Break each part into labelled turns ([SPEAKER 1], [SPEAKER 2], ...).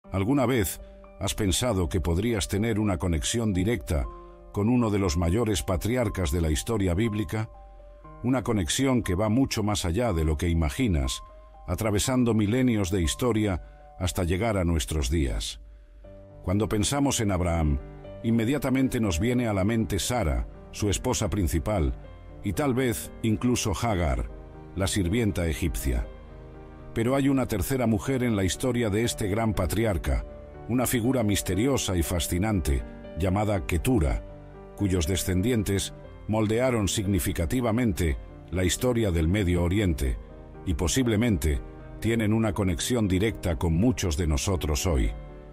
[SPEAKER 1] ¿Alguna vez has pensado que podrías tener una conexión directa con uno de los mayores patriarcas de la historia bíblica? Una conexión que va mucho más allá de lo que imaginas, atravesando milenios de historia hasta llegar a nuestros días. Cuando pensamos en Abraham, inmediatamente nos viene a la mente Sara, su esposa principal, y tal vez incluso Hagar, la sirvienta egipcia. Pero hay una tercera mujer en la historia de este gran patriarca, una figura misteriosa y fascinante llamada Ketura, cuyos descendientes moldearon significativamente la historia del Medio Oriente y posiblemente tienen una conexión directa con muchos de nosotros hoy.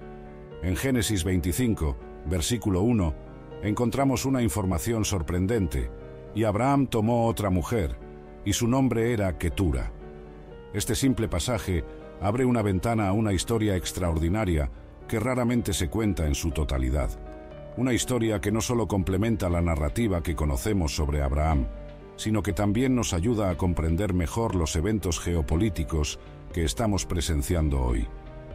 [SPEAKER 1] En Génesis 25, versículo 1, encontramos una información sorprendente: y Abraham tomó otra mujer, y su nombre era Ketura. Este simple pasaje abre una ventana a una historia extraordinaria que raramente se cuenta en su totalidad. Una historia que no solo complementa la narrativa que conocemos sobre Abraham, sino que también nos ayuda a comprender mejor los eventos geopolíticos que estamos presenciando hoy.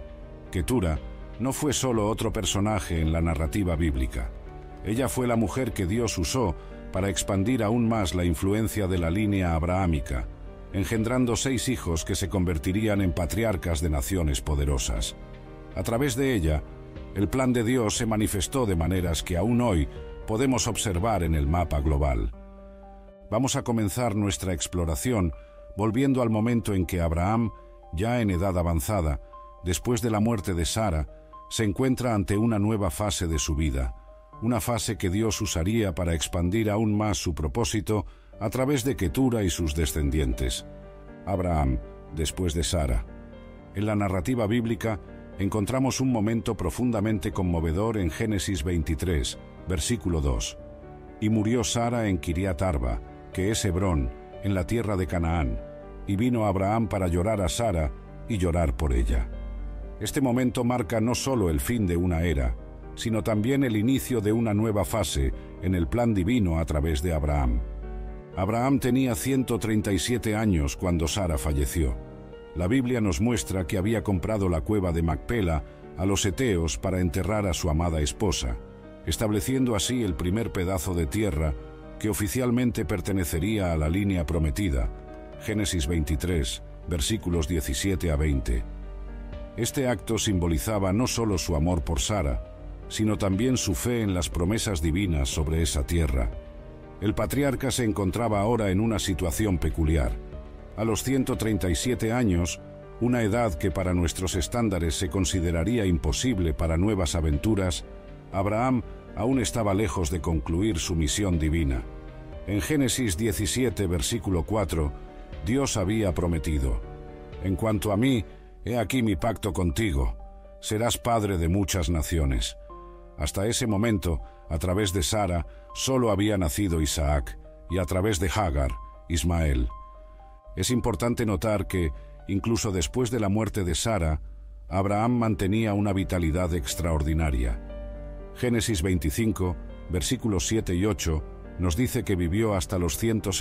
[SPEAKER 1] Ketura no fue solo otro personaje en la narrativa bíblica. Ella fue la mujer que Dios usó para expandir aún más la influencia de la línea abrahámica, engendrando 6 hijos que se convertirían en patriarcas de naciones poderosas. A través de ella, el plan de Dios se manifestó de maneras que aún hoy podemos observar en el mapa global. Vamos a comenzar nuestra exploración volviendo al momento en que Abraham, ya en edad avanzada, después de la muerte de Sara, se encuentra ante una nueva fase de su vida, una fase que Dios usaría para expandir aún más su propósito a través de Ketura y sus descendientes. Abraham, después de Sara. En la narrativa bíblica encontramos un momento profundamente conmovedor en Génesis 23, versículo 2. Y murió Sara en Kiriat Arba, que es Hebrón, en la tierra de Canaán, y vino Abraham para llorar a Sara y llorar por ella. Este momento marca no solo el fin de una era, sino también el inicio de una nueva fase en el plan divino a través de Abraham. Abraham tenía 137 años cuando Sara falleció. La Biblia nos muestra que había comprado la cueva de Macpela a los heteos para enterrar a su amada esposa, estableciendo así el primer pedazo de tierra que oficialmente pertenecería a la línea prometida. Génesis 23, versículos 17 a 20. Este acto simbolizaba no solo su amor por Sara, sino también su fe en las promesas divinas sobre esa tierra. El patriarca se encontraba ahora en una situación peculiar. A los 137 años, una edad que para nuestros estándares se consideraría imposible para nuevas aventuras, Abraham aún estaba lejos de concluir su misión divina. En Génesis 17, versículo 4, Dios había prometido: «En cuanto a mí, he aquí mi pacto contigo, serás padre de muchas naciones». Hasta ese momento, a través de Sara, solo había nacido Isaac, y a través de Hagar, Ismael. Es importante notar que, incluso después de la muerte de Sara, Abraham mantenía una vitalidad extraordinaria. Génesis 25, versículos 7 y 8, nos dice que vivió hasta los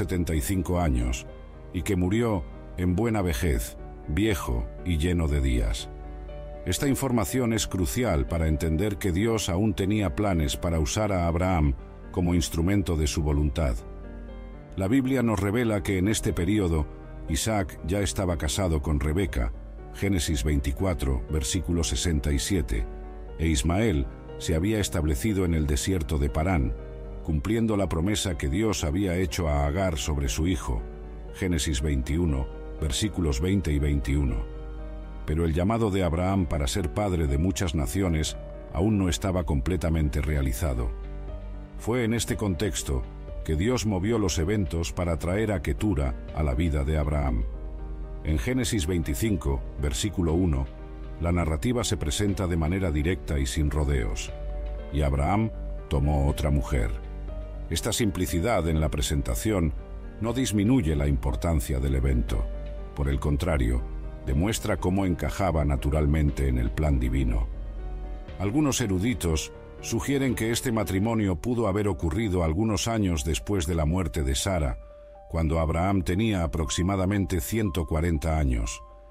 [SPEAKER 1] 175 años, y que murió en buena vejez, viejo y lleno de días. Esta información es crucial para entender que Dios aún tenía planes para usar a Abraham como instrumento de su voluntad. La Biblia nos revela que en este período Isaac ya estaba casado con Rebeca, Génesis 24, versículo 67, e Ismael se había establecido en el desierto de Parán, cumpliendo la promesa que Dios había hecho a Agar sobre su hijo, Génesis 21, versículos 20 y 21. Pero el llamado de Abraham para ser padre de muchas naciones aún no estaba completamente realizado. Fue en este contexto que Dios movió los eventos para traer a Ketura a la vida de Abraham. En Génesis 25, versículo 1, la narrativa se presenta de manera directa y sin rodeos. Y Abraham tomó otra mujer. Esta simplicidad en la presentación no disminuye la importancia del evento. Por el contrario, demuestra cómo encajaba naturalmente en el plan divino. Algunos eruditos sugieren que este matrimonio pudo haber ocurrido algunos años después de la muerte de Sara, cuando Abraham tenía aproximadamente 140 años.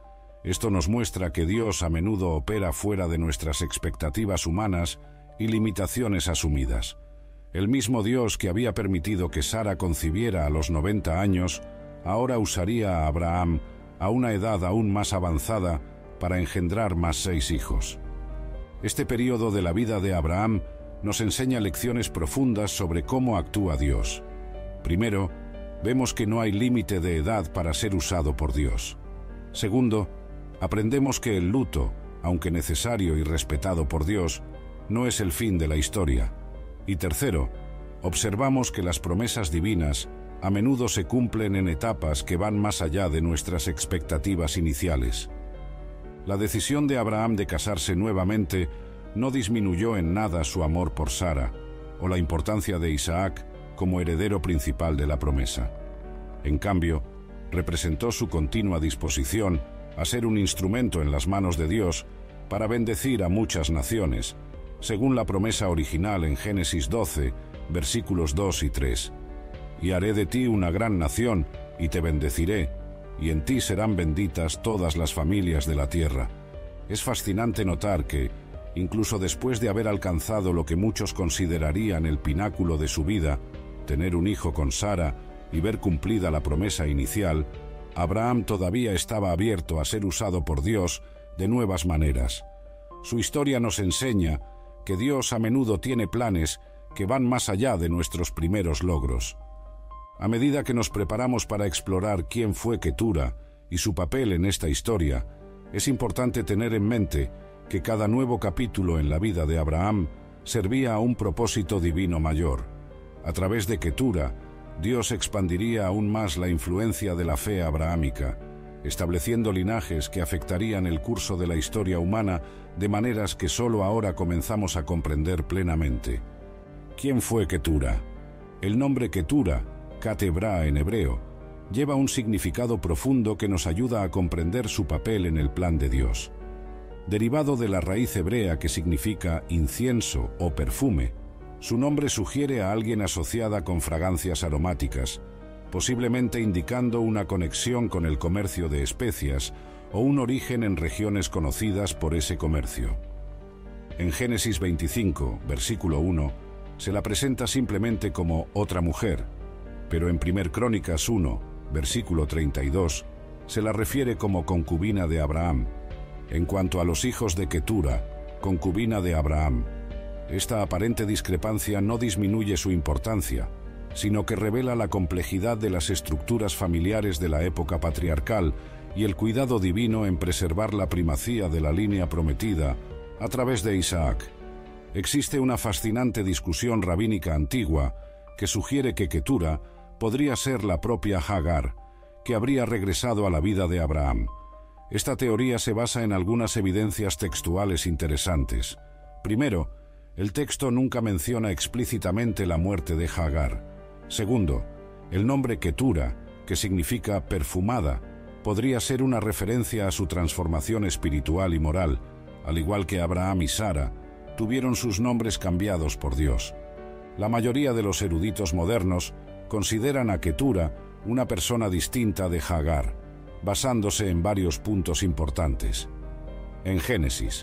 [SPEAKER 1] Esto nos muestra que Dios a menudo opera fuera de nuestras expectativas humanas y limitaciones asumidas. El mismo Dios que había permitido que Sara concibiera a los 90 años, ahora usaría a Abraham a una edad aún más avanzada para engendrar más 6 hijos. Este período de la vida de Abraham nos enseña lecciones profundas sobre cómo actúa Dios. Primero, vemos que no hay límite de edad para ser usado por Dios. Segundo, aprendemos que el luto, aunque necesario y respetado por Dios, no es el fin de la historia. Y tercero, observamos que las promesas divinas a menudo se cumplen en etapas que van más allá de nuestras expectativas iniciales. La decisión de Abraham de casarse nuevamente no disminuyó en nada su amor por Sara o la importancia de Isaac como heredero principal de la promesa. En cambio, representó su continua disposición a ser un instrumento en las manos de Dios para bendecir a muchas naciones, según la promesa original en Génesis 12, versículos 2 y 3. «Y haré de ti una gran nación, y te bendeciré, y en ti serán benditas todas las familias de la tierra». Es fascinante notar que, incluso después de haber alcanzado lo que muchos considerarían el pináculo de su vida, tener un hijo con Sara y ver cumplida la promesa inicial, Abraham todavía estaba abierto a ser usado por Dios de nuevas maneras. Su historia nos enseña que Dios a menudo tiene planes que van más allá de nuestros primeros logros. A medida que nos preparamos para explorar quién fue Ketura y su papel en esta historia, es importante tener en mente que cada nuevo capítulo en la vida de Abraham servía a un propósito divino mayor. A través de Ketura, Dios expandiría aún más la influencia de la fe abrahámica, estableciendo linajes que afectarían el curso de la historia humana de maneras que solo ahora comenzamos a comprender plenamente. ¿Quién fue Ketura? El nombre Ketura, Katebra en hebreo, lleva un significado profundo que nos ayuda a comprender su papel en el plan de Dios. Derivado de la raíz hebrea que significa incienso o perfume, su nombre sugiere a alguien asociada con fragancias aromáticas, posiblemente indicando una conexión con el comercio de especias o un origen en regiones conocidas por ese comercio. En Génesis 25, versículo 1, se la presenta simplemente como otra mujer, pero en 1 Crónicas 1, versículo 32, se la refiere como concubina de Abraham. En cuanto a los hijos de Ketura, concubina de Abraham, esta aparente discrepancia no disminuye su importancia, sino que revela la complejidad de las estructuras familiares de la época patriarcal y el cuidado divino en preservar la primacía de la línea prometida a través de Isaac. Existe una fascinante discusión rabínica antigua que sugiere que Ketura podría ser la propia Hagar, que habría regresado a la vida de Abraham. Esta teoría se basa en algunas evidencias textuales interesantes. Primero, el texto nunca menciona explícitamente la muerte de Hagar. Segundo, el nombre Ketura, que significa perfumada, podría ser una referencia a su transformación espiritual y moral, al igual que Abraham y Sara tuvieron sus nombres cambiados por Dios. La mayoría de los eruditos modernos consideran a Ketura una persona distinta de Hagar, basándose en varios puntos importantes. En Génesis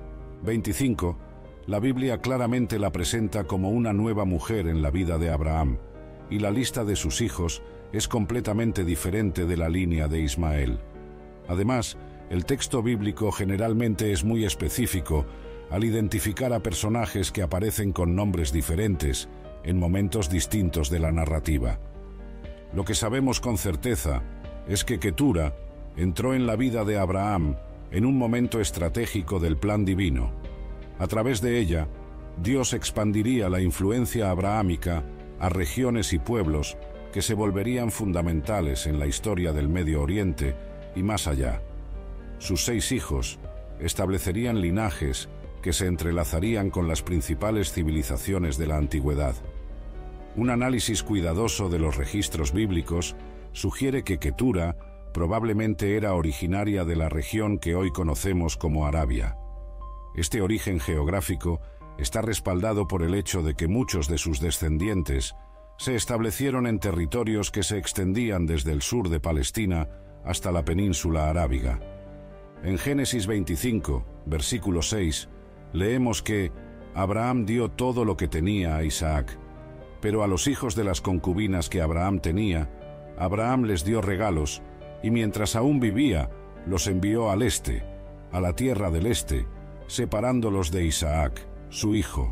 [SPEAKER 1] 25, la Biblia claramente la presenta como una nueva mujer en la vida de Abraham, y la lista de sus hijos es completamente diferente de la línea de Ismael. Además, el texto bíblico generalmente es muy específico al identificar a personajes que aparecen con nombres diferentes en momentos distintos de la narrativa. Lo que sabemos con certeza es que Ketura entró en la vida de Abraham en un momento estratégico del plan divino. A través de ella, Dios expandiría la influencia abrahámica a regiones y pueblos que se volverían fundamentales en la historia del Medio Oriente y más allá. Sus 6 hijos establecerían linajes que se entrelazarían con las principales civilizaciones de la antigüedad. Un análisis cuidadoso de los registros bíblicos sugiere que Ketura probablemente era originaria de la región que hoy conocemos como Arabia. Este origen geográfico está respaldado por el hecho de que muchos de sus descendientes se establecieron en territorios que se extendían desde el sur de Palestina hasta la península arábiga. En Génesis 25, versículo 6, leemos que Abraham dio todo lo que tenía a Isaac, pero a los hijos de las concubinas que Abraham tenía, Abraham les dio regalos, y mientras aún vivía, los envió al este, a la tierra del este, separándolos de Isaac, su hijo.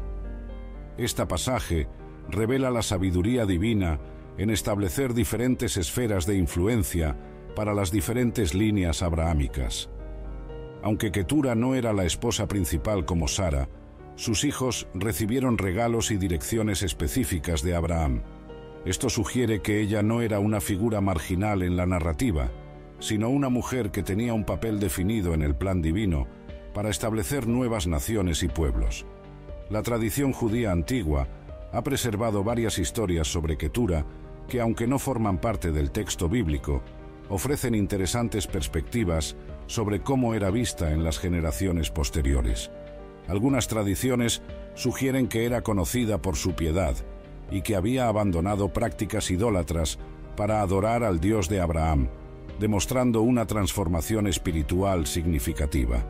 [SPEAKER 1] Este pasaje revela la sabiduría divina en establecer diferentes esferas de influencia para las diferentes líneas abrahámicas. Aunque Ketura no era la esposa principal como Sara, sus hijos recibieron regalos y direcciones específicas de Abraham. Esto sugiere que ella no era una figura marginal en la narrativa, sino una mujer que tenía un papel definido en el plan divino para establecer nuevas naciones y pueblos. La tradición judía antigua ha preservado varias historias sobre Ketura que, aunque no forman parte del texto bíblico, ofrecen interesantes perspectivas sobre cómo era vista en las generaciones posteriores. Algunas tradiciones sugieren que era conocida por su piedad y que había abandonado prácticas idólatras para adorar al Dios de Abraham, demostrando una transformación espiritual significativa.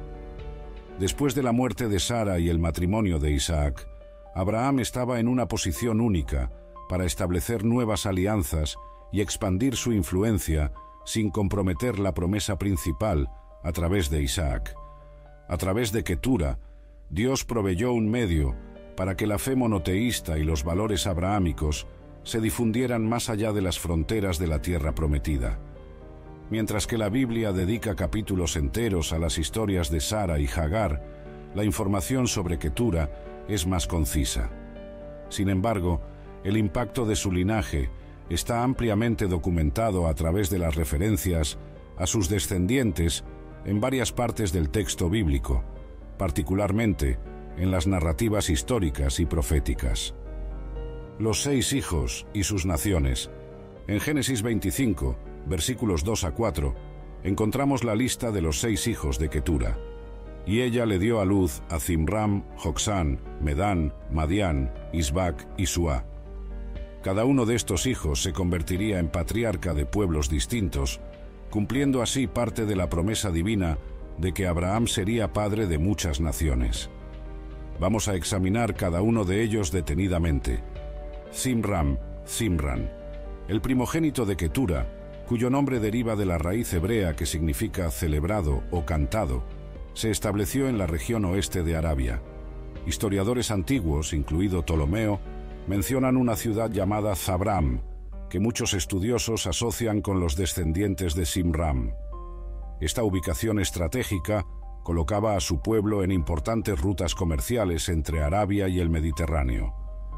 [SPEAKER 1] Después de la muerte de Sara y el matrimonio de Isaac, Abraham estaba en una posición única para establecer nuevas alianzas y expandir su influencia sin comprometer la promesa principal a través de Isaac. A través de Ketura, Dios proveyó un medio para que la fe monoteísta y los valores abrahámicos se difundieran más allá de las fronteras de la tierra prometida. Mientras que la Biblia dedica capítulos enteros a las historias de Sara y Hagar, la información sobre Ketura es más concisa. Sin embargo, el impacto de su linaje está ampliamente documentado a través de las referencias a sus descendientes en varias partes del texto bíblico, particularmente en las narrativas históricas y proféticas. Los 6 hijos y sus naciones. En Génesis 25, versículos 2 a 4, encontramos la lista de los 6 hijos de Ketura. Y ella le dio a luz a Zimram, Joksán, Medán, Madián, Isbac y Suá. Cada uno de estos hijos se convertiría en patriarca de pueblos distintos, cumpliendo así parte de la promesa divina de que Abraham sería padre de muchas naciones. Vamos a examinar cada uno de ellos detenidamente. Zimram, Zimran, el primogénito de Ketura, cuyo nombre deriva de la raíz hebrea que significa celebrado o cantado, se estableció en la región oeste de Arabia. Historiadores antiguos, incluido Ptolomeo, mencionan una ciudad llamada Zabram, que muchos estudiosos asocian con los descendientes de Zimram. Esta ubicación estratégica colocaba a su pueblo en importantes rutas comerciales entre Arabia y el Mediterráneo.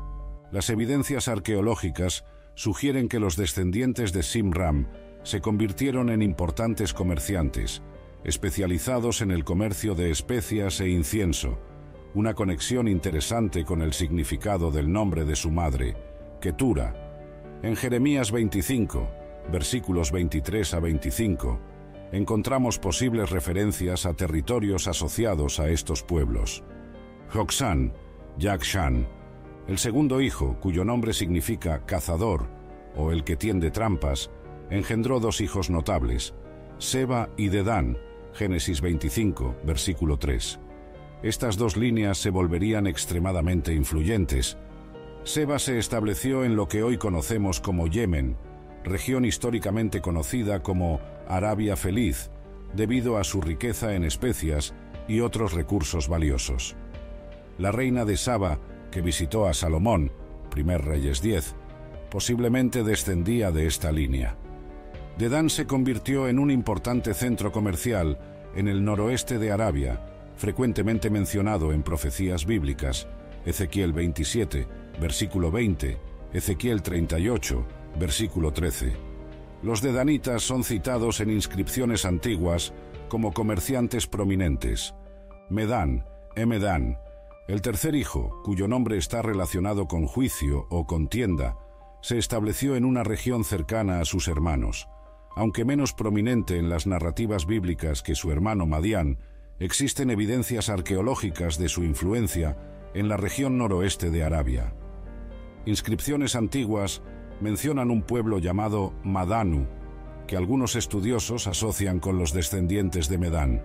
[SPEAKER 1] Las evidencias arqueológicas sugieren que los descendientes de Zimram se convirtieron en importantes comerciantes, especializados en el comercio de especias e incienso, una conexión interesante con el significado del nombre de su madre, Ketura. En Jeremías 25, versículos 23 a 25, encontramos posibles referencias a territorios asociados a estos pueblos. Joksán, Yakshan, el segundo hijo, cuyo nombre significa cazador o el que tiende trampas, engendró 2 hijos notables, Seba y Dedán, Génesis 25, versículo 3. Estas 2 líneas se volverían extremadamente influyentes. Seba se estableció en lo que hoy conocemos como Yemen, región históricamente conocida como Arabia Feliz, debido a su riqueza en especias y otros recursos valiosos. La reina de Saba, que visitó a Salomón, 1 Reyes 10, posiblemente descendía de esta línea. Dedán se convirtió en un importante centro comercial en el noroeste de Arabia, frecuentemente mencionado en profecías bíblicas, Ezequiel 27, versículo 20, Ezequiel 38, versículo 13. Los dedanitas son citados en inscripciones antiguas como comerciantes prominentes. Medán, Emedán, el tercer hijo, cuyo nombre está relacionado con juicio o contienda, se estableció en una región cercana a sus hermanos. Aunque menos prominente en las narrativas bíblicas que su hermano Madián, existen evidencias arqueológicas de su influencia en la región noroeste de Arabia. Inscripciones antiguas mencionan un pueblo llamado Madanu, que algunos estudiosos asocian con los descendientes de Medán.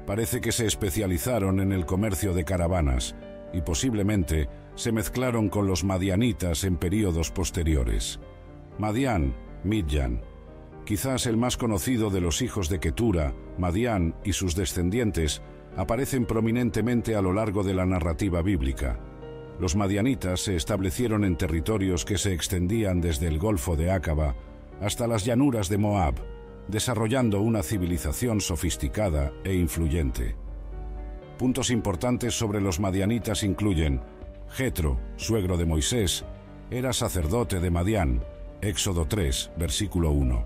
[SPEAKER 1] Parece que se especializaron en el comercio de caravanas y posiblemente se mezclaron con los madianitas en períodos posteriores. Madián, Midyan, quizás el más conocido de los hijos de Ketura, Madián y sus descendientes, aparecen prominentemente a lo largo de la narrativa bíblica. Los madianitas se establecieron en territorios que se extendían desde el Golfo de Acaba hasta las llanuras de Moab, desarrollando una civilización sofisticada e influyente. Puntos importantes sobre los madianitas incluyen: Jetro, suegro de Moisés, era sacerdote de Madián, Éxodo 3, versículo 1.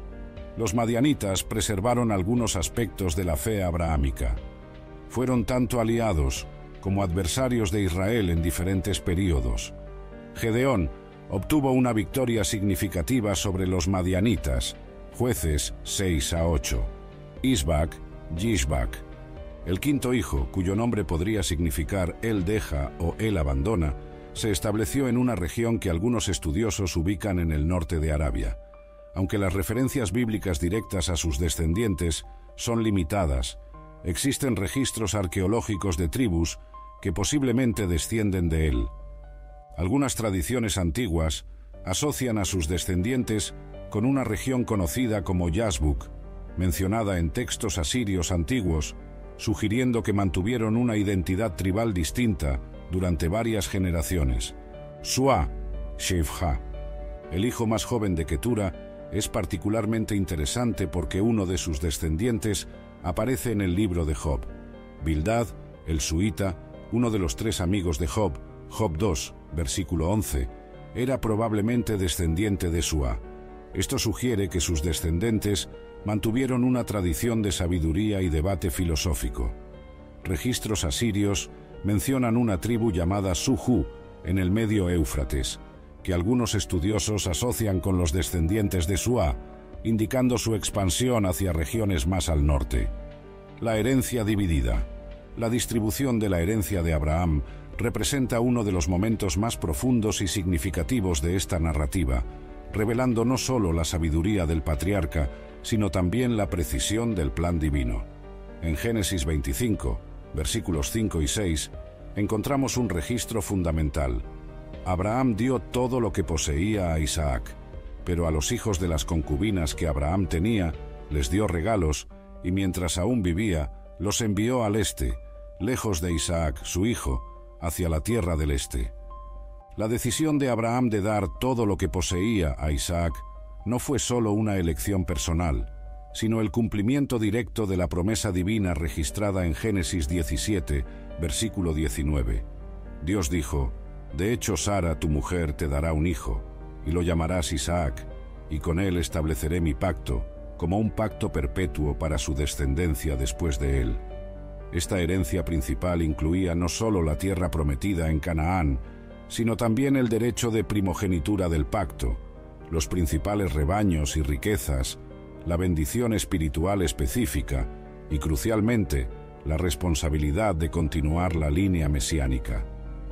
[SPEAKER 1] Los madianitas preservaron algunos aspectos de la fe abrahámica. Fueron tanto aliados como adversarios de Israel en diferentes períodos. Gedeón obtuvo una victoria significativa sobre los madianitas, Jueces 6-8. Isbac, Yishbac, el quinto hijo, cuyo nombre podría significar él deja o él abandona, se estableció en una región que algunos estudiosos ubican en el norte de Arabia. Aunque las referencias bíblicas directas a sus descendientes son limitadas, existen registros arqueológicos de tribus que posiblemente descienden de él. Algunas tradiciones antiguas asocian a sus descendientes con una región conocida como Yazbuk, mencionada en textos asirios antiguos, sugiriendo que mantuvieron una identidad tribal distinta durante varias generaciones. Suá, Shefja, el hijo más joven de Ketura, es particularmente interesante porque uno de sus descendientes aparece en el libro de Job. Bildad, el suita, uno de los tres amigos de Job, Job 2, versículo 11, era probablemente descendiente de Suá. Esto sugiere que sus descendientes mantuvieron una tradición de sabiduría y debate filosófico. Registros asirios mencionan una tribu llamada Suhu en el medio Éufrates, que algunos estudiosos asocian con los descendientes de Suá, indicando su expansión hacia regiones más al norte. La herencia dividida. La distribución de la herencia de Abraham representa uno de los momentos más profundos y significativos de esta narrativa, revelando no solo la sabiduría del patriarca, sino también la precisión del plan divino. En Génesis 25, versículos 5 y 6, encontramos un registro fundamental. Abraham dio todo lo que poseía a Isaac, pero a los hijos de las concubinas que Abraham tenía, les dio regalos, y mientras aún vivía, los envió al este, lejos de Isaac, su hijo, hacia la tierra del este. La decisión de Abraham de dar todo lo que poseía a Isaac no fue solo una elección personal, sino el cumplimiento directo de la promesa divina registrada en Génesis 17, versículo 19. Dios dijo: «De hecho, Sara, tu mujer, te dará un hijo, y lo llamarás Isaac, y con él estableceré mi pacto, como un pacto perpetuo para su descendencia después de él». Esta herencia principal incluía no solo la tierra prometida en Canaán, sino también el derecho de primogenitura del pacto, los principales rebaños y riquezas, la bendición espiritual específica y, crucialmente, la responsabilidad de continuar la línea mesiánica.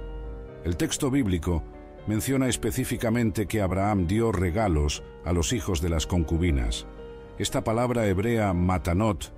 [SPEAKER 1] El texto bíblico menciona específicamente que Abraham dio regalos a los hijos de las concubinas. Esta palabra hebrea matanot,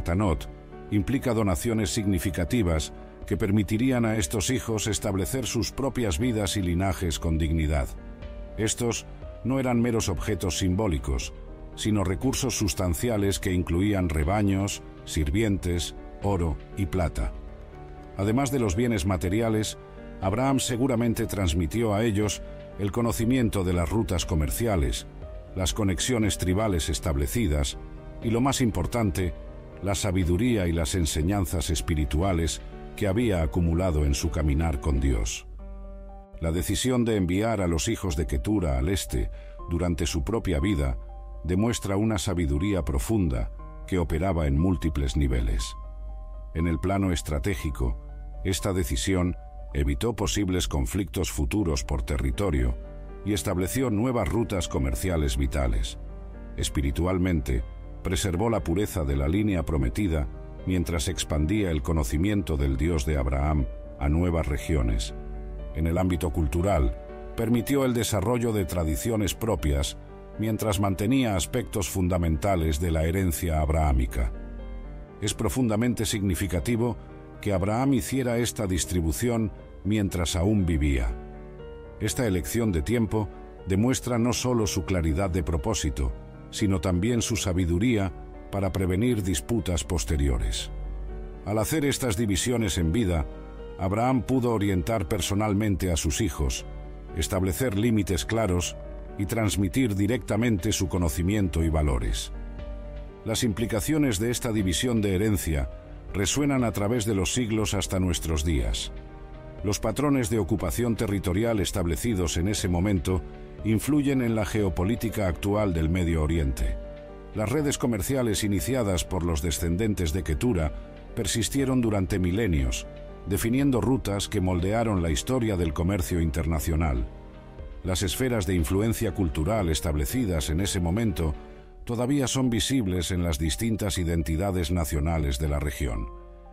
[SPEAKER 1] implica donaciones significativas que permitirían a estos hijos establecer sus propias vidas y linajes con dignidad. Estos no eran meros objetos simbólicos, sino recursos sustanciales que incluían rebaños, sirvientes, oro y plata. Además de los bienes materiales, Abraham seguramente transmitió a ellos el conocimiento de las rutas comerciales, las conexiones tribales establecidas y, lo más importante, la sabiduría y las enseñanzas espirituales que había acumulado en su caminar con Dios. La decisión de enviar a los hijos de Ketura al este durante su propia vida demuestra una sabiduría profunda que operaba en múltiples niveles. En el plano estratégico, esta decisión evitó posibles conflictos futuros por territorio y estableció nuevas rutas comerciales vitales. Espiritualmente, preservó la pureza de la línea prometida mientras expandía el conocimiento del Dios de Abraham a nuevas regiones. En el ámbito cultural, permitió el desarrollo de tradiciones propias mientras mantenía aspectos fundamentales de la herencia abrahámica. es profundamente significativo que Abraham hiciera esta distribución mientras aún vivía. Esta elección de tiempo demuestra no solo su claridad de propósito, sino también su sabiduría para prevenir disputas posteriores. Al hacer estas divisiones en vida, Abraham pudo orientar personalmente a sus hijos, establecer límites claros y transmitir directamente su conocimiento y valores. Las implicaciones de esta división de herencia resuenan a través de los siglos hasta nuestros días. Los patrones de ocupación territorial establecidos en ese momento influyen en la geopolítica actual del Medio Oriente. Las redes comerciales iniciadas por los descendentes de Ketura persistieron durante milenios, definiendo rutas que moldearon la historia del comercio internacional. Las esferas de influencia cultural establecidas en ese momento todavía son visibles en las distintas identidades nacionales de la región.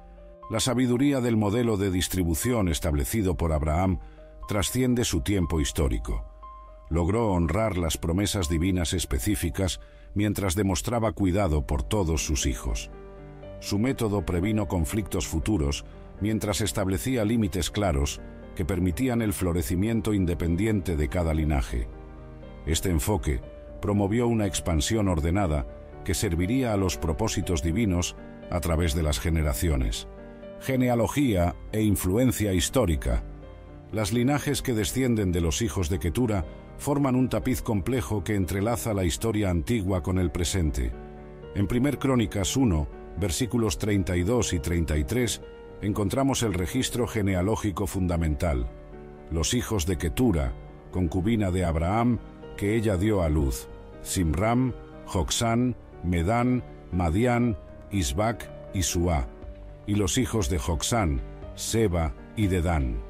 [SPEAKER 1] La sabiduría del modelo de distribución establecido por Abraham trasciende su tiempo histórico. Logró honrar las promesas divinas específicas mientras demostraba cuidado por todos sus hijos. Su método previno conflictos futuros mientras establecía límites claros que permitían el florecimiento independiente de cada linaje. Este enfoque promovió una expansión ordenada que serviría a los propósitos divinos a través de las generaciones. Genealogía e influencia histórica. Las linajes que descienden de los hijos de Ketura forman un tapiz complejo que entrelaza la historia antigua con el presente. En 1 Crónicas 1, versículos 32 y 33, encontramos el registro genealógico fundamental. Los hijos de Ketura, concubina de Abraham, que ella dio a luz: Simram, Joksán, Medán, Madián, Isbac y Suá. Y los hijos de Joksán, Seba y Dedán.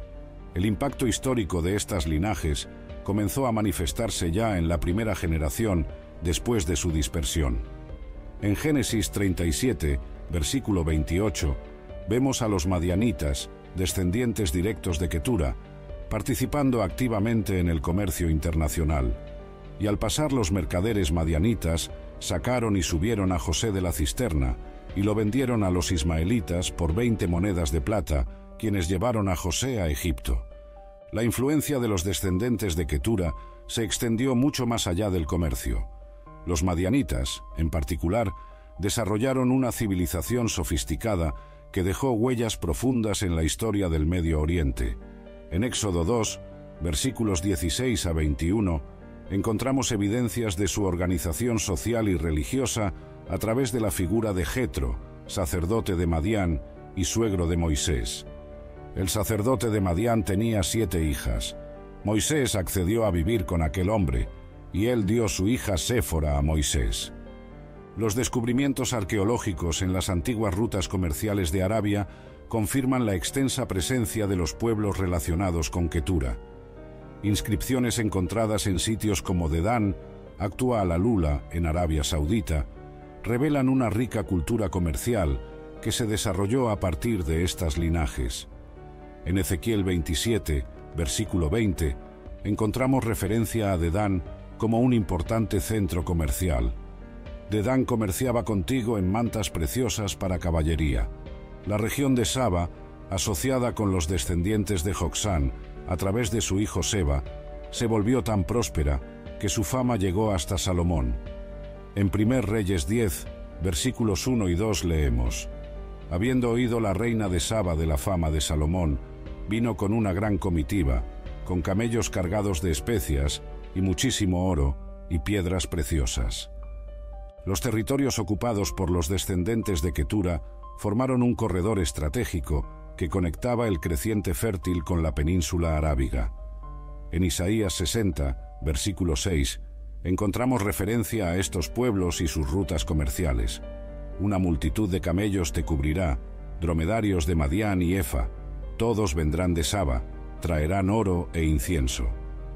[SPEAKER 1] El impacto histórico de estas linajes comenzó a manifestarse ya en la primera generación después de su dispersión. En Génesis 37, versículo 28, vemos a los madianitas, descendientes directos de Ketura, participando activamente en el comercio internacional. Y al pasar los mercaderes madianitas, sacaron y subieron a José de la cisterna, y lo vendieron a los ismaelitas por 20 monedas de plata, quienes llevaron a José a Egipto. La influencia de los descendentes de Ketura se extendió mucho más allá del comercio. Los madianitas, en particular, desarrollaron una civilización sofisticada que dejó huellas profundas en la historia del Medio Oriente. En Éxodo 2, versículos 16 a 21, encontramos evidencias de su organización social y religiosa a través de la figura de Jetro, sacerdote de Madián y suegro de Moisés. El sacerdote de Madián tenía 7 hijas. Moisés accedió a vivir con aquel hombre, y él dio su hija Séfora a Moisés. Los descubrimientos arqueológicos en las antiguas rutas comerciales de Arabia confirman la extensa presencia de los pueblos relacionados con Ketura. Inscripciones encontradas en sitios como Dedán, actual Alula, en Arabia Saudita, revelan una rica cultura comercial que se desarrolló a partir de estas linajes. En Ezequiel 27, versículo 20, encontramos referencia a Dedán como un importante centro comercial. Dedán comerciaba contigo en mantas preciosas para caballería. La región de Saba, asociada con los descendientes de Joksán a través de su hijo Seba, se volvió tan próspera que su fama llegó hasta Salomón. En 1 Reyes 10, versículos 1 y 2 leemos: Habiendo oído la reina de Saba de la fama de Salomón, vino con una gran comitiva, con camellos cargados de especias y muchísimo oro y piedras preciosas. Los territorios ocupados por los descendentes de Ketura formaron un corredor estratégico que conectaba el creciente fértil con la península arábiga. En Isaías 60, versículo 6, encontramos referencia a estos pueblos y sus rutas comerciales. Una multitud de camellos te cubrirá, dromedarios de Madián y Efa, todos vendrán de Saba, traerán oro e incienso.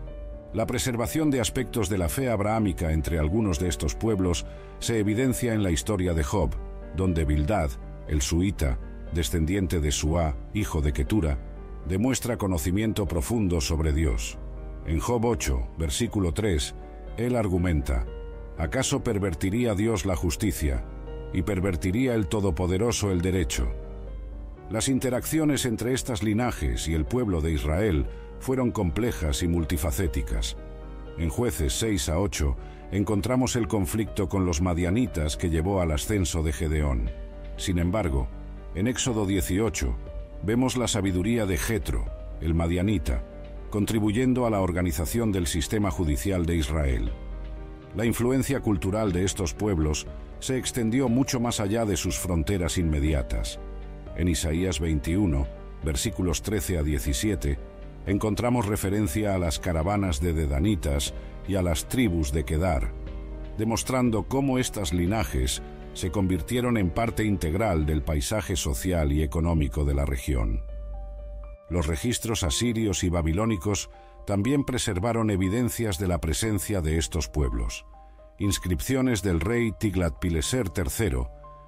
[SPEAKER 1] La preservación de aspectos de la fe abrahámica entre algunos de estos pueblos se evidencia en la historia de Job, donde Bildad, el suita, descendiente de Suá, hijo de Ketura, demuestra conocimiento profundo sobre Dios. En Job 8, versículo 3, él argumenta: ¿acaso pervertiría Dios la justicia? y pervertiría el Todopoderoso el derecho. Las interacciones entre estas linajes y el pueblo de Israel fueron complejas y multifacéticas. En Jueces 6 a 8 encontramos el conflicto con los madianitas que llevó al ascenso de Gedeón. Sin embargo, en Éxodo 18 vemos la sabiduría de Jetro, el madianita, contribuyendo a la organización del sistema judicial de Israel. La influencia cultural de estos pueblos se extendió mucho más allá de sus fronteras inmediatas. En Isaías 21, versículos 13 a 17, encontramos referencia a las caravanas de dedanitas y a las tribus de Quedar, demostrando cómo estas linajes se convirtieron en parte integral del paisaje social y económico de la región. Los registros asirios y babilónicos también preservaron evidencias de la presencia de estos pueblos. Inscripciones del rey Tiglat-Pileser III,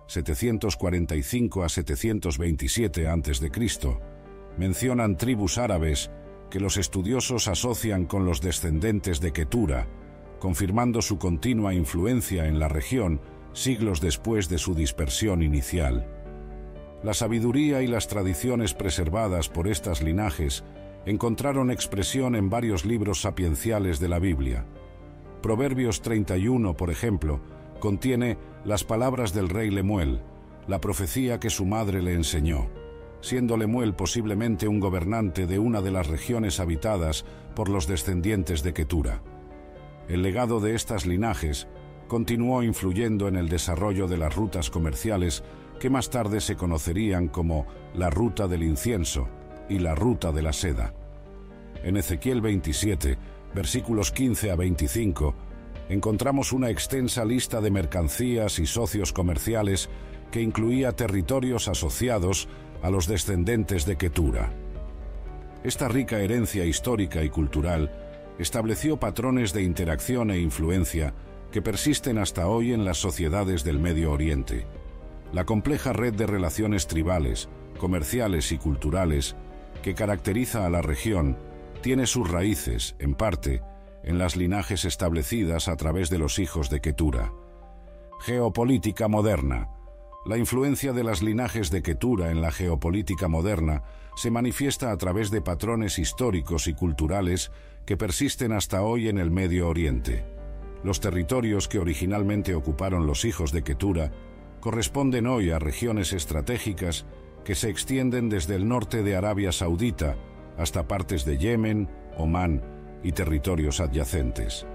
[SPEAKER 1] 745 a 727 a.C., mencionan tribus árabes que los estudiosos asocian con los descendentes de Ketura, confirmando su continua influencia en la región siglos después de su dispersión inicial. La sabiduría y las tradiciones preservadas por estas linajes encontraron expresión en varios libros sapienciales de la Biblia. Proverbios 31, por ejemplo, contiene las palabras del rey Lemuel, la profecía que su madre le enseñó, siendo Lemuel posiblemente un gobernante de una de las regiones habitadas por los descendientes de Ketura. El legado de estas linajes continuó influyendo en el desarrollo de las rutas comerciales que más tarde se conocerían como la ruta del incienso y la ruta de la seda. En Ezequiel 27, versículos 15 a 25, encontramos una extensa lista de mercancías y socios comerciales que incluía territorios asociados a los descendentes de Ketura. Esta rica herencia histórica y cultural estableció patrones de interacción e influencia que persisten hasta hoy en las sociedades del Medio Oriente. La compleja red de relaciones tribales, comerciales y culturales que caracteriza a la región tiene sus raíces, en parte, en las linajes establecidas a través de los hijos de Ketura. Geopolítica moderna. La influencia de las linajes de Ketura en la geopolítica moderna se manifiesta a través de patrones históricos y culturales que persisten hasta hoy en el Medio Oriente. Los territorios que originalmente ocuparon los hijos de Ketura corresponden hoy a regiones estratégicas que se extienden desde el norte de Arabia Saudita hasta partes de Yemen, Omán y territorios adyacentes.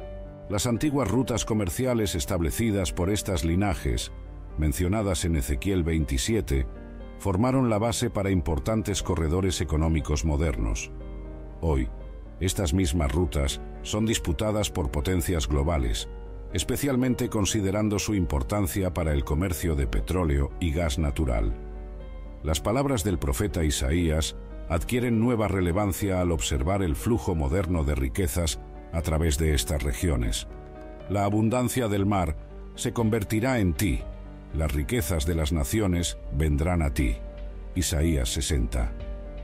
[SPEAKER 1] Las antiguas rutas comerciales establecidas por estas linajes, mencionadas en Ezequiel 27, formaron la base para importantes corredores económicos modernos. Hoy, estas mismas rutas son disputadas por potencias globales, especialmente considerando su importancia para el comercio de petróleo y gas natural. Las palabras del profeta Isaías adquieren nueva relevancia al observar el flujo moderno de riquezas a través de estas regiones. La abundancia del mar se convertirá en ti, las riquezas de las naciones vendrán a ti. Isaías 60.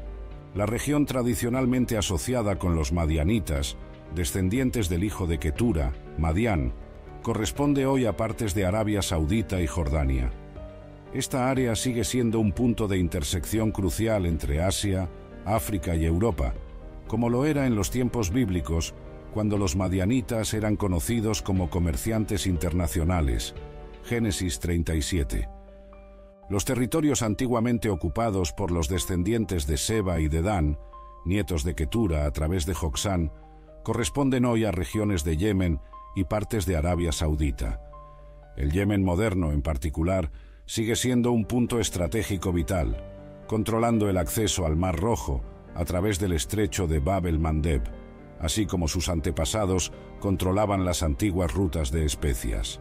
[SPEAKER 1] La región tradicionalmente asociada con los madianitas, descendientes del hijo de Ketura, Madián, corresponde hoy a partes de Arabia Saudita y Jordania. Esta área sigue siendo un punto de intersección crucial entre Asia, África y Europa, como lo era en los tiempos bíblicos, cuando los madianitas eran conocidos como comerciantes internacionales. Génesis 37. Los territorios antiguamente ocupados por los descendientes de Seba y de Dan, nietos de Ketura a través de Joksán, corresponden hoy a regiones de Yemen y partes de Arabia Saudita. El Yemen moderno, en particular, sigue siendo un punto estratégico vital, controlando el acceso al Mar Rojo a través del estrecho de Bab el-Mandeb, así como sus antepasados controlaban las antiguas rutas de especias.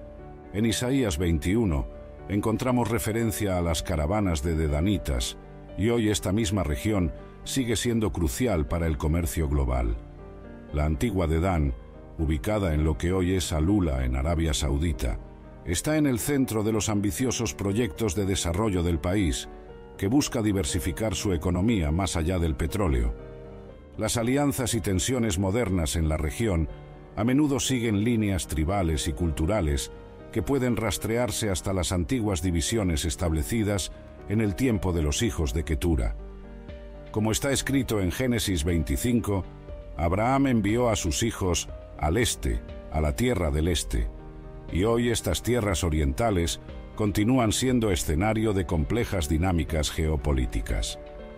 [SPEAKER 1] En Isaías 21 encontramos referencia a las caravanas de dedanitas, y hoy esta misma región sigue siendo crucial para el comercio global. La antigua Dedán, ubicada en lo que hoy es Alula, en Arabia Saudita, está en el centro de los ambiciosos proyectos de desarrollo del país, que busca diversificar su economía más allá del petróleo. Las alianzas y tensiones modernas en la región a menudo siguen líneas tribales y culturales que pueden rastrearse hasta las antiguas divisiones establecidas en el tiempo de los hijos de Ketura. Como está escrito en Génesis 25, Abraham envió a sus hijos al este, a la tierra del este, y hoy estas tierras orientales continúan siendo escenario de complejas dinámicas geopolíticas.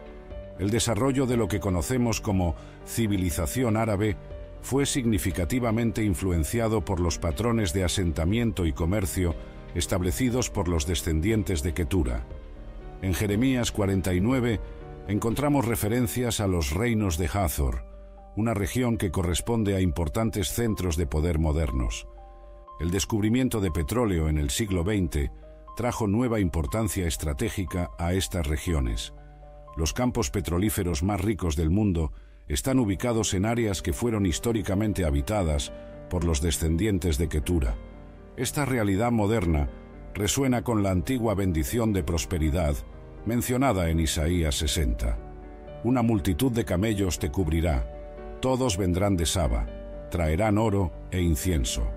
[SPEAKER 1] El desarrollo de lo que conocemos como civilización árabe fue significativamente influenciado por los patrones de asentamiento y comercio establecidos por los descendientes de Ketura. En Jeremías 49 encontramos referencias a los reinos de Hazor, una región que corresponde a importantes centros de poder modernos. El descubrimiento de petróleo en el siglo XX trajo nueva importancia estratégica a estas regiones. Los campos petrolíferos más ricos del mundo están ubicados en áreas que fueron históricamente habitadas por los descendientes de Ketura. Esta realidad moderna resuena con la antigua bendición de prosperidad mencionada en Isaías 60. Una multitud de camellos te cubrirá, todos vendrán de Saba, traerán oro e incienso.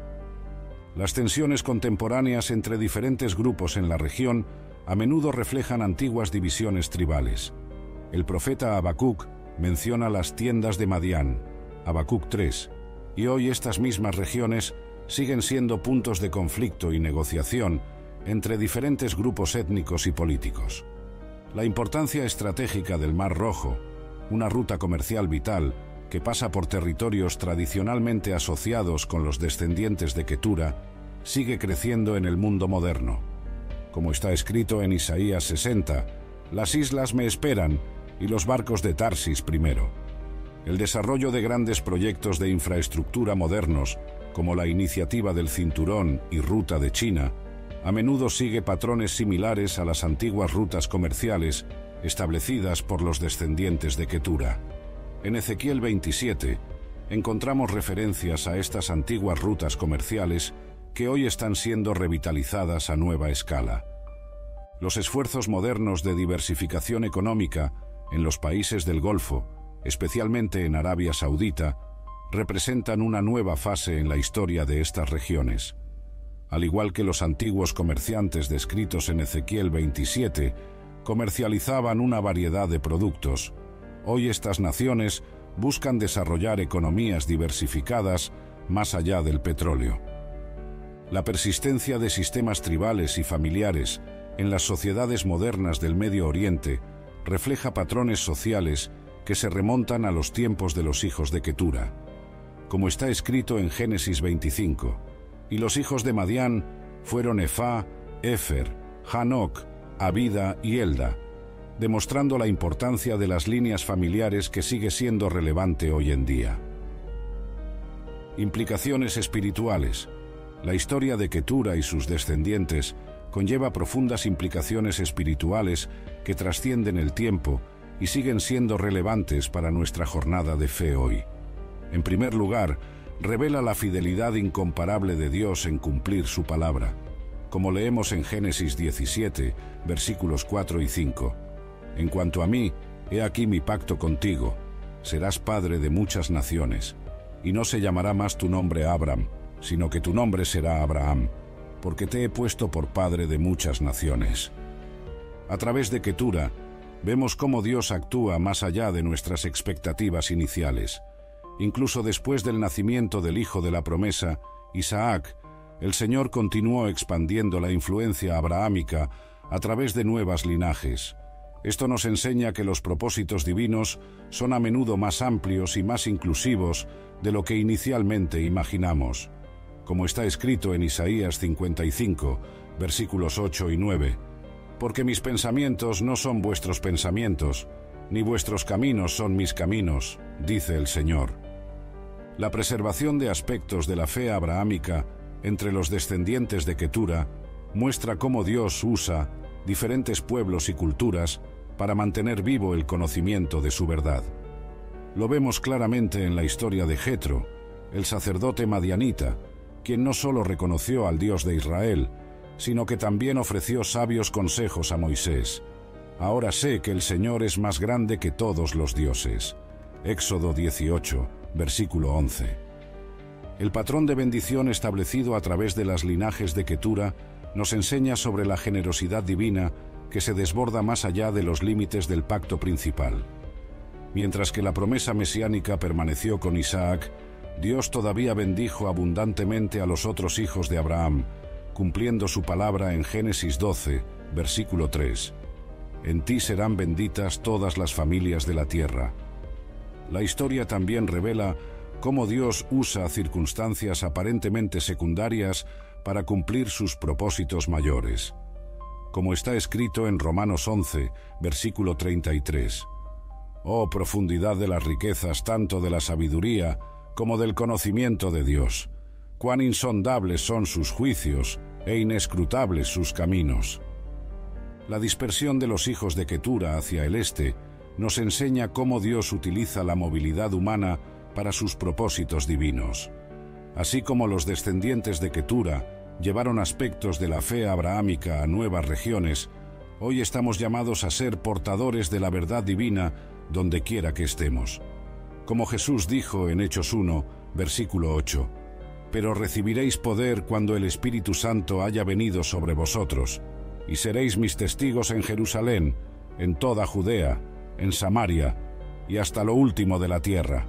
[SPEAKER 1] Las tensiones contemporáneas entre diferentes grupos en la región a menudo reflejan antiguas divisiones tribales. El profeta Habacuc menciona las tiendas de Madián, Habacuc 3, y hoy estas mismas regiones siguen siendo puntos de conflicto y negociación entre diferentes grupos étnicos y políticos. La importancia estratégica del Mar Rojo, una ruta comercial vital que pasa por territorios tradicionalmente asociados con los descendientes de Ketura, sigue creciendo en el mundo moderno. Como está escrito en Isaías 60, las islas me esperan y los barcos de Tarsis primero. El desarrollo de grandes proyectos de infraestructura modernos, como la iniciativa del Cinturón y Ruta de China, a menudo sigue patrones similares a las antiguas rutas comerciales establecidas por los descendientes de Ketura. En Ezequiel 27 encontramos referencias a estas antiguas rutas comerciales que hoy están siendo revitalizadas a nueva escala. Los esfuerzos modernos de diversificación económica en los países del Golfo, especialmente en Arabia Saudita, representan una nueva fase en la historia de estas regiones. Al igual que los antiguos comerciantes descritos en Ezequiel 27, comercializaban una variedad de productos. Hoy estas naciones buscan desarrollar economías diversificadas más allá del petróleo. La persistencia de sistemas tribales y familiares en las sociedades modernas del Medio Oriente refleja patrones sociales que se remontan a los tiempos de los hijos de Ketura. Como está escrito en Génesis 25, y los hijos de Madián fueron Efá, Éfer, Hanoc, Abida y Elda, demostrando la importancia de las líneas familiares que sigue siendo relevante hoy en día. Implicaciones espirituales. La historia de Ketura y sus descendientes conlleva profundas implicaciones espirituales que trascienden el tiempo y siguen siendo relevantes para nuestra jornada de fe hoy. En primer lugar, revela la fidelidad incomparable de Dios en cumplir su palabra, como leemos en Génesis 17, versículos 4 y 5. En cuanto a mí, he aquí mi pacto contigo, serás padre de muchas naciones, y no se llamará más tu nombre Abram, sino que tu nombre será Abraham, porque te he puesto por padre de muchas naciones. A través de Ketura, vemos cómo Dios actúa más allá de nuestras expectativas iniciales. Incluso después del nacimiento del hijo de la promesa, Isaac, el Señor continuó expandiendo la influencia abrahámica a través de nuevos linajes. Esto nos enseña que los propósitos divinos son a menudo más amplios y más inclusivos de lo que inicialmente imaginamos. Como está escrito en Isaías 55, versículos 8 y 9, «Porque mis pensamientos no son vuestros pensamientos, ni vuestros caminos son mis caminos, dice el Señor». La preservación de aspectos de la fe abrahámica entre los descendientes de Ketura muestra cómo Dios usa diferentes pueblos y culturas para mantener vivo el conocimiento de su verdad. Lo vemos claramente en la historia de Jetro, el sacerdote madianita, quien no solo reconoció al Dios de Israel, sino que también ofreció sabios consejos a Moisés. Ahora sé que el Señor es más grande que todos los dioses. Éxodo 18, versículo 11. El patrón de bendición establecido a través de las linajes de Ketura nos enseña sobre la generosidad divina que se desborda más allá de los límites del pacto principal. Mientras que la promesa mesiánica permaneció con Isaac, Dios todavía bendijo abundantemente a los otros hijos de Abraham, cumpliendo su palabra en Génesis 12, versículo 3. En ti serán benditas todas las familias de la tierra. La historia también revela cómo Dios usa circunstancias aparentemente secundarias para cumplir sus propósitos mayores. Como está escrito en Romanos 11, versículo 33. Oh profundidad de las riquezas, tanto de la sabiduría como del conocimiento de Dios. Cuán insondables son sus juicios e inescrutables sus caminos. La dispersión de los hijos de Ketura hacia el este nos enseña cómo Dios utiliza la movilidad humana para sus propósitos divinos. Así como los descendientes de Ketura llevaron aspectos de la fe abrahámica a nuevas regiones, hoy estamos llamados a ser portadores de la verdad divina donde quiera que estemos. Como Jesús dijo en Hechos 1, versículo 8, «Pero recibiréis poder cuando el Espíritu Santo haya venido sobre vosotros, y seréis mis testigos en Jerusalén, en toda Judea, en Samaria y hasta lo último de la tierra».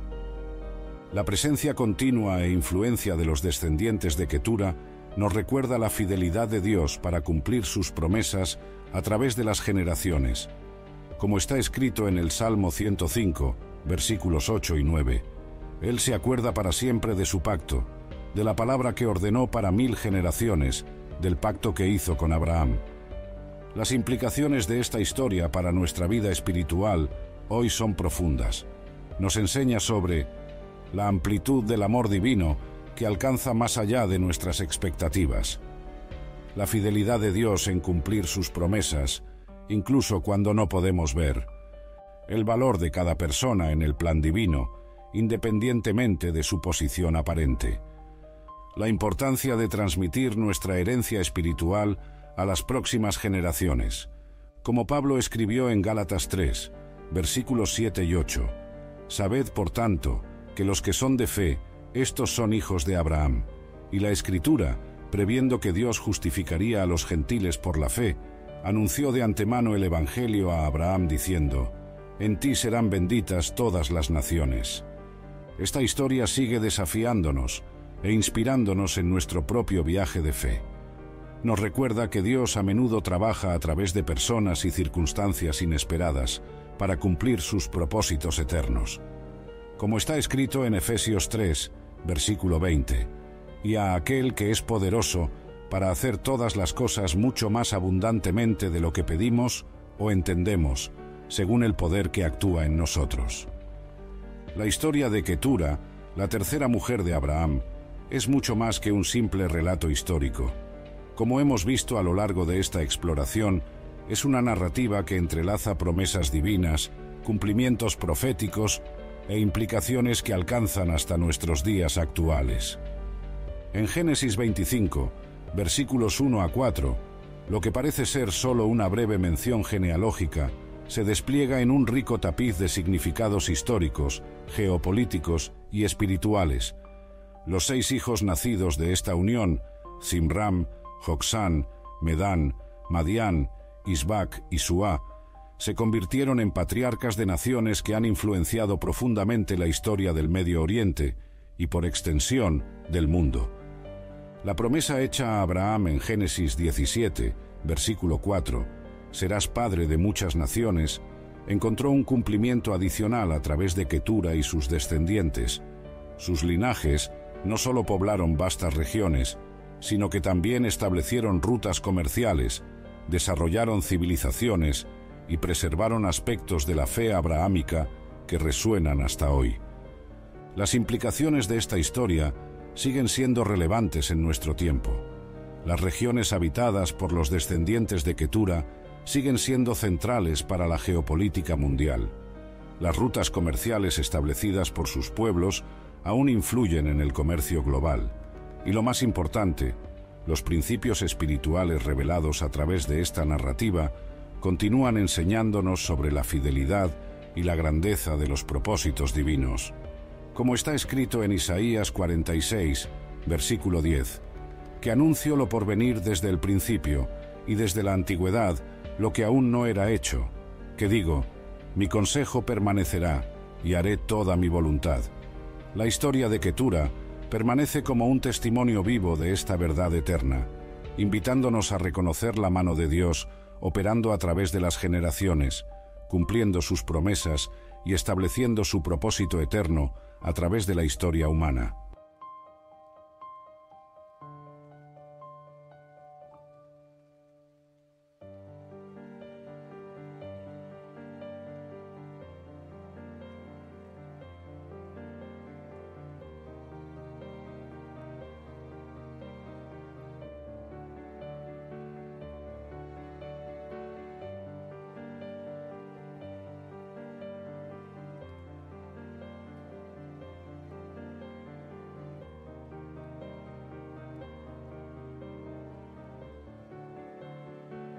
[SPEAKER 1] La presencia continua e influencia de los descendientes de Ketura nos recuerda la fidelidad de Dios para cumplir sus promesas a través de las generaciones. Como está escrito en el Salmo 105, versículos 8 y 9, Él se acuerda para siempre de su pacto, de la palabra que ordenó para 1000 generaciones, del pacto que hizo con Abraham. Las implicaciones de esta historia para nuestra vida espiritual hoy son profundas. Nos enseña sobre la amplitud del amor divino que alcanza más allá de nuestras expectativas, la fidelidad de Dios en cumplir sus promesas, incluso cuando no podemos ver, el valor de cada persona en el plan divino, independientemente de su posición aparente, la importancia de transmitir nuestra herencia espiritual a las próximas generaciones, como Pablo escribió en Gálatas 3, versículos 7 y 8. Sabed, por tanto, que los que son de fe, estos son hijos de Abraham. Y la Escritura, previendo que Dios justificaría a los gentiles por la fe, anunció de antemano el Evangelio a Abraham diciendo, «En ti serán benditas todas las naciones». Esta historia sigue desafiándonos e inspirándonos en nuestro propio viaje de fe. Nos recuerda que Dios a menudo trabaja a través de personas y circunstancias inesperadas para cumplir sus propósitos eternos. Como está escrito en Efesios 3, versículo 20, «Y a aquel que es poderoso para hacer todas las cosas mucho más abundantemente de lo que pedimos o entendemos, según el poder que actúa en nosotros». La historia de Ketura, la tercera mujer de Abraham, es mucho más que un simple relato histórico. Como hemos visto a lo largo de esta exploración, es una narrativa que entrelaza promesas divinas, cumplimientos proféticos e implicaciones que alcanzan hasta nuestros días actuales. En Génesis 25, versículos 1 a 4, lo que parece ser solo una breve mención genealógica, se despliega en un rico tapiz de significados históricos, geopolíticos y espirituales. Los 6 hijos nacidos de esta unión, Zimram, Joksán, Medán, Madián, Isbac y Suá, se convirtieron en patriarcas de naciones que han influenciado profundamente la historia del Medio Oriente y, por extensión, del mundo. La promesa hecha a Abraham en Génesis 17, versículo 4, «Serás padre de muchas naciones», encontró un cumplimiento adicional a través de Ketura y sus descendientes. Sus linajes no solo poblaron vastas regiones, sino que también establecieron rutas comerciales, desarrollaron civilizaciones y preservaron aspectos de la fe abrahámica que resuenan hasta hoy. Las implicaciones de esta historia siguen siendo relevantes en nuestro tiempo. Las regiones habitadas por los descendientes de Ketura siguen siendo centrales para la geopolítica mundial. Las rutas comerciales establecidas por sus pueblos aún influyen en el comercio global. Y lo más importante, los principios espirituales revelados a través de esta narrativa continúan enseñándonos sobre la fidelidad y la grandeza de los propósitos divinos. como está escrito en Isaías 46, versículo 10, que anuncio lo por venir desde el principio, y desde la antigüedad lo que aún no era hecho, que digo, mi consejo permanecerá, y haré toda mi voluntad. La historia de Ketura permanece como un testimonio vivo de esta verdad eterna, invitándonos a reconocer la mano de Dios operando a través de las generaciones, cumpliendo sus promesas y estableciendo su propósito eterno a través de la historia humana.